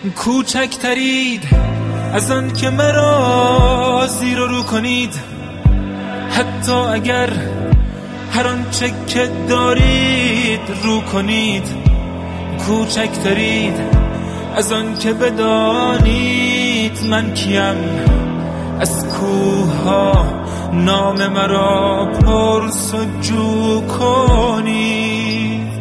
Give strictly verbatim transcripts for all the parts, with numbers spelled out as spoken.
کوچکترید از آن که مرا زیر و رو کنید، حتی اگر هر آنچه که دارید رو کنید. کوچکترید از آن که بدانید من کیم، از کوه ها نام مرا پرسجو کنید.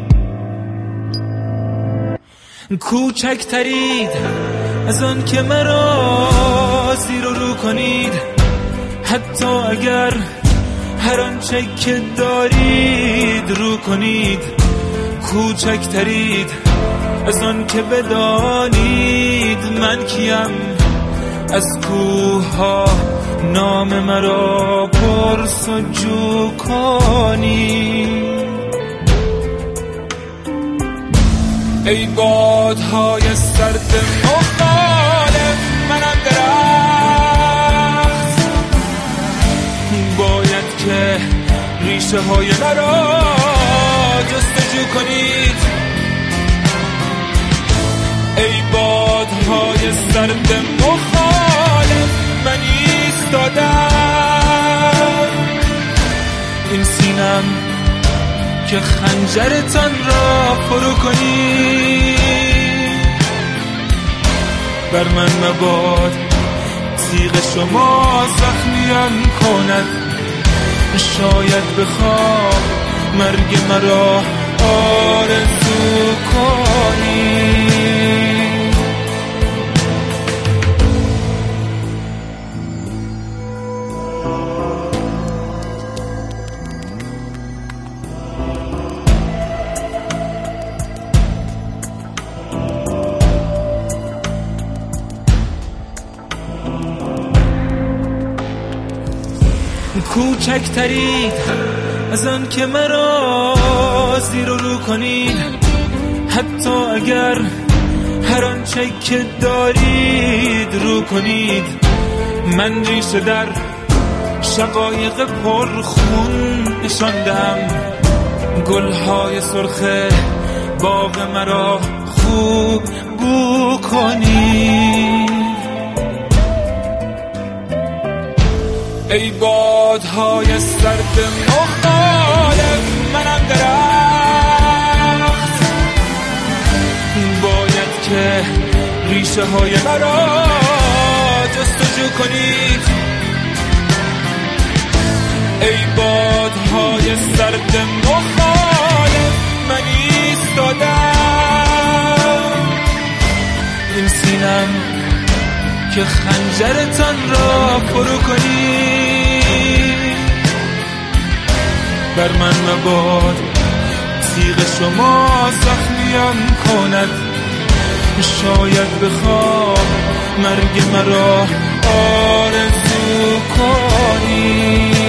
کوچکترید از آن که مرا زیر و رو کنید، حتی اگر هر آنچه که دارید رو کنید. کوچکترید از آن که بدانید من کیم، از کوه ها نام مرا پرسجو کنید. ای بادهای سرد مخالف منم درخت، باید که ریشه های مرا جستجو کنید. ای بادهای سرد مخالف من ایستادم، این سینم که خنجرتان را فرو کنید. بر من مباد تیغ شما زخمیم کند، شاید بخواب مرگ مرا آرزو کنید. کوچکترید از آن که مرا زیر و رو کنید، حتی اگر هر آنچه که دارید رو کنید. من ریشه در شقایق پرخون نشاندم، گلهای سرخ باغ مرا خوب بو کنید. ای بادهای سرد مخالف منم درخت، باید که ریشه های مرا جستجو کنید. ای بادهای سرد مخالف من ایستادم، این سینم که خنجرتان را فرو کنید. بر من مباد تیغ شما زخمیم کند، شاید بخواب مرگ مرا آرزو کنید.